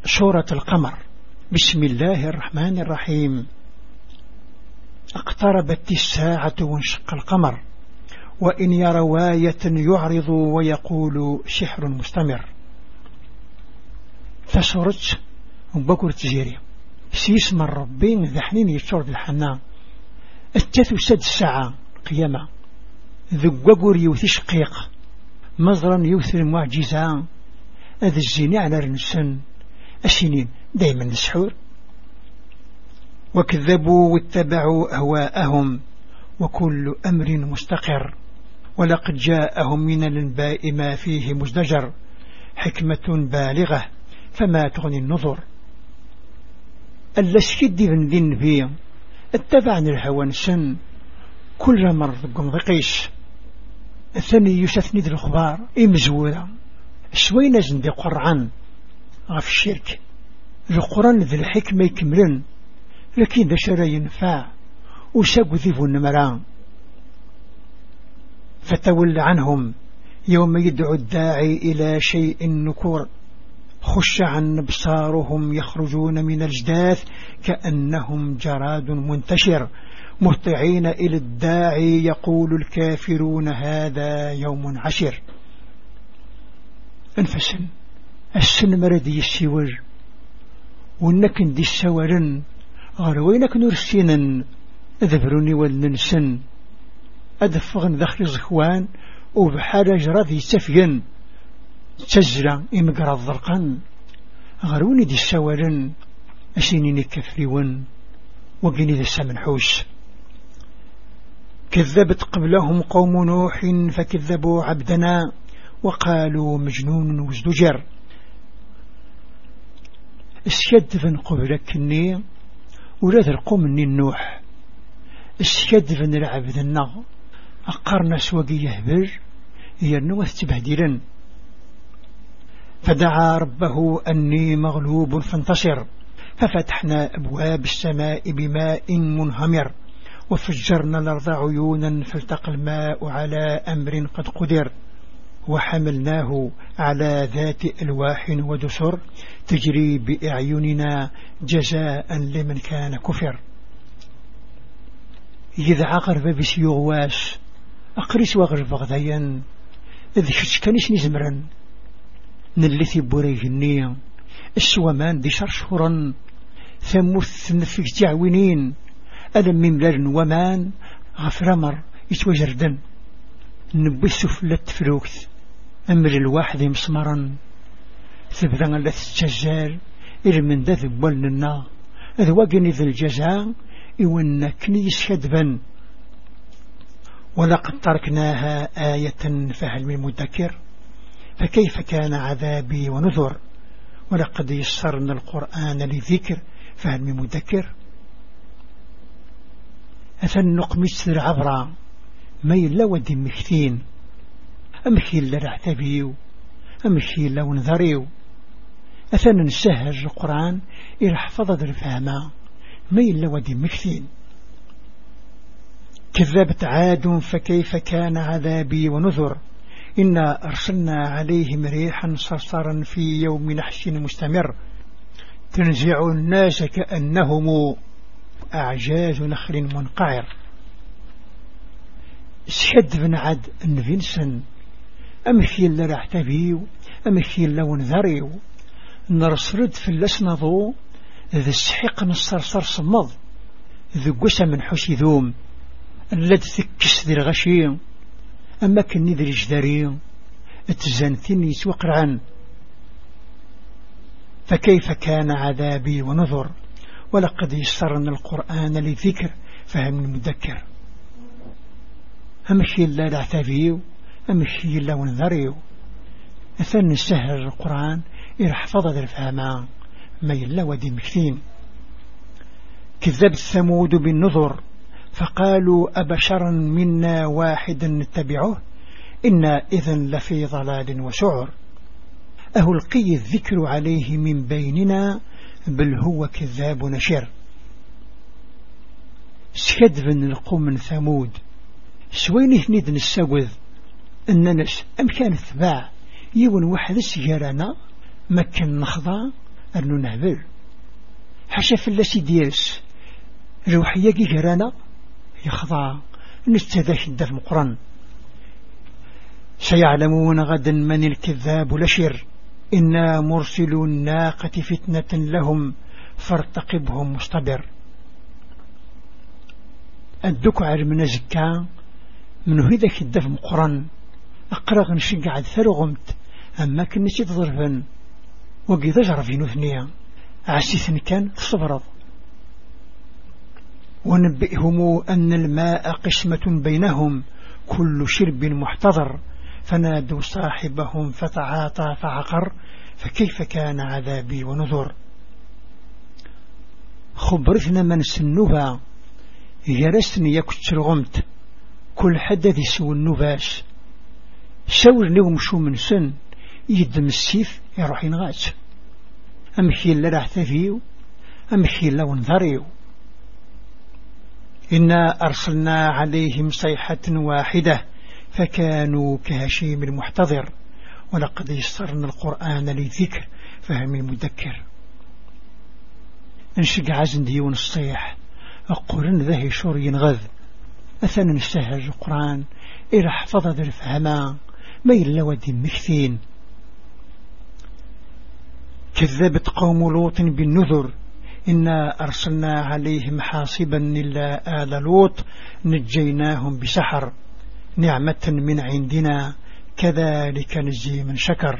سورة القمر. بسم الله الرحمن الرحيم. اقتربت الساعة وانشق القمر وإن يروا آية يعرضوا ويقولوا سحر مستمر. فسورة بكر تجيري سيسم الربين ذحنين يتشرد الحنان التثو سد الساعة قيامة ذقوقر يوثي شقيق مزرا يوثي المعجزة هذا الزيني على رنسن السنين دايما السحور. وكذبوا واتبعوا أهواءهم وكل أمر مستقر ولقد جاءهم من الانباء ما فيه مزدجر حكمة بالغة فما تغني النظر. اللسكد بن ذي النبي اتبعن الهوى نسن كل مرض قمضقيس الثاني يستثني ذي الأخبار مزورة شوينا زندي قرعان غف الشرك القرآن ذي الحكمة يكملن لكن ذا شرا ينفع وساق ذيب النمران. فتول عنهم يوم يدعو الداعي إلى شيء نكور خش عن أبصارهم يخرجون من الجداث كأنهم جراد منتشر مهطعين إلى الداعي يقول الكافرون هذا يوم عسر. انفسن السن مردي السور ونكن دي السورن غروينك نرسينا اذبروني والننسن أدفغن ذخر زخوان وبحال جراذي سفين تزرع إمقرى الضرقان غروني دي السورن أسينيني كفريون وقيني ذي السمنحوس. كذبت قبلهم قوم نوح فكذبوا عبدنا وقالوا مجنون وازدجر. اسكدفن قبلك الني ولاد القوم مني النوح اسكدفن العبد النغ أقرنا سوقي يهبر هي النوث تبهدلن. فدعا ربه أني مغلوب فانتصر ففتحنا أبواب السماء بماء منهمر وفجرنا الأرض عيونا فالتقى الماء على أمر قد قدر وحملناه على ذات ألواح ودسر تجري بأعيننا جزاء لمن كان كفر. إذا عقر بس يغواس أقرس وغرب غذيا إذ كانش نزمرا نلثي بوريه النية السوامان دي شرشورا ثمث نفك جعوينين ألم مملل ومان غفرمر يتوجردن نبي سفلت فلوكت أمر الواحد مسمرا ثبتا التي تجزال إلى من ذذب ولنا إذ وقني ذي الجزاء إونكني يسكدبا. ولقد تركناها آية فهل من مدكر فكيف كان عذابي ونذر ولقد يسرنا القرآن لذكر فهل من مدكر. أثنق مثل العبرة ميل ودي مكتين أمشي لرعتبيو أمشي لونذريو أثنى نسهج القرآن إلى حفظة الفهمة ميل ودي مكتين. كذبت عاد فكيف كان عذابي ونذر إنا أرسلنا عليهم ريحا صرصرا في يوم نحس مستمر تنزع الناس كأنهم أعجاز نخل منقعر. سحد بن عد نفنسن أمشي اللي رعتبيو أمشي اللي ونذريو نرسرد في اللسنضو ذي السحيق نصرصر صمض ذي قسى من حسي ذوم اللد ثكس ذي الغشي أما كني ذي الجداري اتزانتين يتوقرعن. فكيف كان عذابي ونذر ولقد يسرنا القرآن لذكر فهم المذكر. أمشي الله لعتابيو أمشي الله ونذريو أثنى السهل القرآن إرحفظ ذا الفهمان ما يلا ودي مكتين. كذبت ثمود بالنذر فقالوا أبشرا منا واحدا نتبعه إنا إذن لفي ضلال وسعر أهلقي الذكر عليه من بيننا بل هو كذاب نشر. سكدفن القوم من ثمود سوينه ندن السوذ أننا أم كان اتباع يون واحد السجارنا مكن نخضع أنو نهبل حاشا فلاسي ديالس روحية كي جرانا يخضع نستذاك الدف مقرن سيعلمون غدا من الكذاب لشر إنا مرسلو الناقة فتنة لهم فارتقبهم مصطبر الدك من زكا من هذاك الدف مقرن أقرغ نشقع ثرغمت أما كنتي تضربن وقيد أجرفين ثنيا عسيثن كان تصبرض ونبئهم أن الماء قسمة بينهم كل شرب محتضر فنادوا صاحبهم فتعاطى فعقر فكيف كان عذابي ونذر خبرتنا من سنوها يرسني يكتر غمت كل حدث يسوى النباس ساور لهم شو من سن يدم السيف يروح ينغاس أمشي اللي راح تفيو أمشي اللي ونذريو إنا أرسلنا عليهم صيحة واحدة فكانوا كهشيم المحتضر ولقد يسرنا القرآن للذكر فهم المذكر انشق عزن ديون الصيح أقولن ذهي شور ينغذ أثنى نستهج القرآن إلى حفظ ذي الفهمان ما إلا ودي مكثين كذبت قوم لوط بالنذر إنا أرسلنا عليهم حاصبا إلا آل لوط نجيناهم بسحر نعمة من عندنا كذلك نجزي من شكر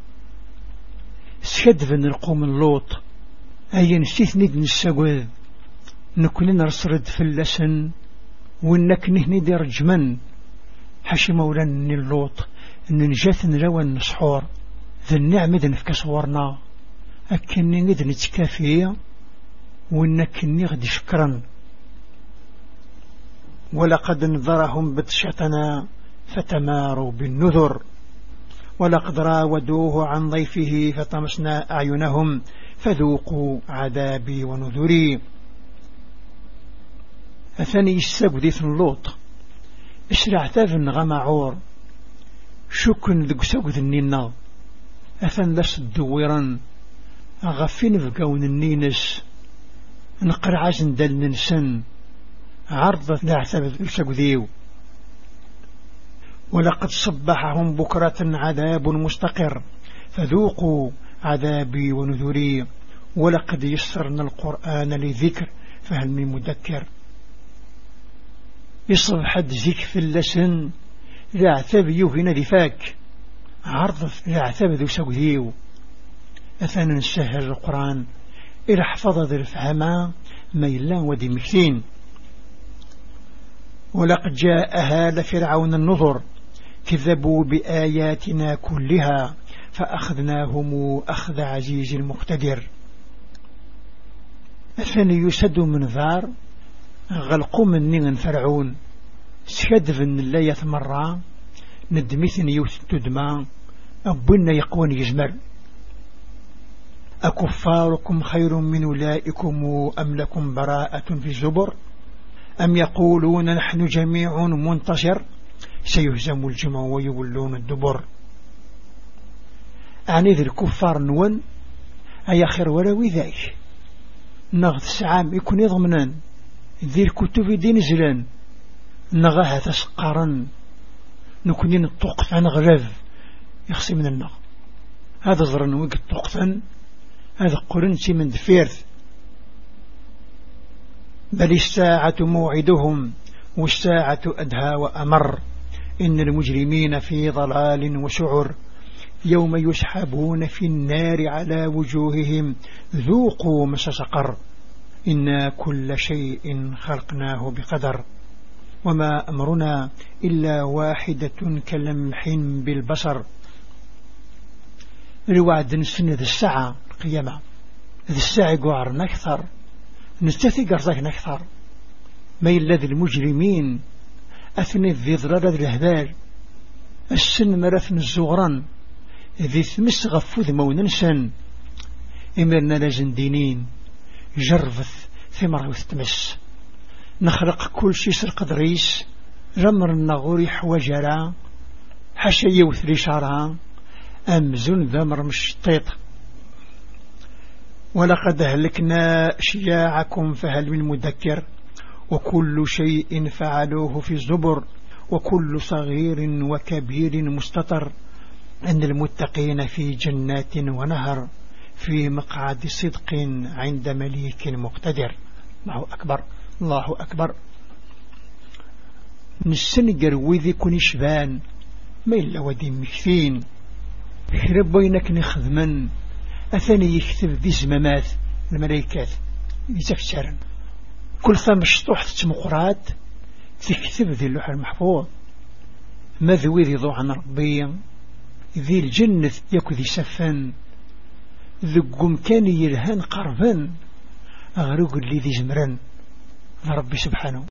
سكدفن القوم اللوط أي نسيت ند نساقوذ نكون نرسرد في اللسن وإنك نهندي رجمن حشي مولان اللوط إن نجات نلوى النسحور ذا النعمة ذا نفك صورنا أكني ند نتكافية وإنك نغد شكرا ولقد نذرهم بطشتنا فتماروا بالنذر ولقد راودوه عن ضيفه فطمسنا أعينهم فذوقوا عذابي ونذري أثني الساقذيث اللوط إسرع تافن غمعور شكن ذق ساقذ النينا أثن لس الدويرا أغفين فقون النينس نقرع زندل ننسن عرضت نعتبذ الساقذيو ولقد صبحهم بكرة عذاب مستقر فذوقوا عذابي ونذري ولقد يسرنا القرآن لذكر فهل من مذكر يصبح ذيك في اللسن ذاعتب يوهن ذفاك عرض ذاعتب ذو سقذيو أثنى نسهر القرآن إلى حفظ ذي الفهما ميلا ودي مكتين ولقد جاء هال فرعون النظر كذبوا بآياتنا كلها فأخذناهم أخذ عزيز المقتدر أثنى يسد من ذار غلقوا مني فرعون سكدف ان لا يثمر ندمثني يوتدما أبونا يقوان يزمر أكفاركم خير من أولئكم أم لكم براءة في الزبر أم يقولون نحن جميع منتصر سيهزم الجمع ويولون الدبر أعني ذي الكفار نون أي خير ولا وذاك نغذ سعام يكون يضمنان ذي الكتب دين زلان نغاها تسقارا نكونين الطوق عن غلاب يخصي من النغ هذا ظرن وقت طوقتان هذا قرنتي من دفيرث بل الساعة موعدهم والساعة أدهى وأمر إن المجرمين في ضلال وسعر يوم يسحبون في النار على وجوههم ذوقوا مس سقر إنا كل شيء خلقناه بقدر وما أمرنا إلا واحدة كلمح بالبصر الوعد نسن ذي الساعة القيامة ذي الساعة قوار نكثر نستثي قرزاك نكثر ما الذي المجرمين أثني ذي ضرر الهبال السن مرثن الزغران ذي ثمس غفوذ موننسن إمرنا لازن دينين جرفث ثمر وثتمس نخرق كل شيء سرق دريس رمر النغوري حوجرا حشا يوثري شعرها أمزون ذمر مشطيط ولقد أهلكنا شياعكم فهل من مدكر وكل شيء فعلوه في الزبر وكل صغير وكبير مستطر أن المتقين في جنات ونهر في مقعد صدق عند مليك مقتدر. الله أكبر الله أكبر. نسنقر وذي كن شبان ما إلا ودي مكثين ربينك نخدمن أثني يكتب ذي زمامات الملايكات يتفسرن كل ثم شطوح تمقرات تكتب ذي اللوح المحفوظ ماذوي ذي ضوء عن ربي ذي الجنة يكو ذي سفن ذي كان يلهان قربا أغرق اللي ذي زمرا ربي سبحانه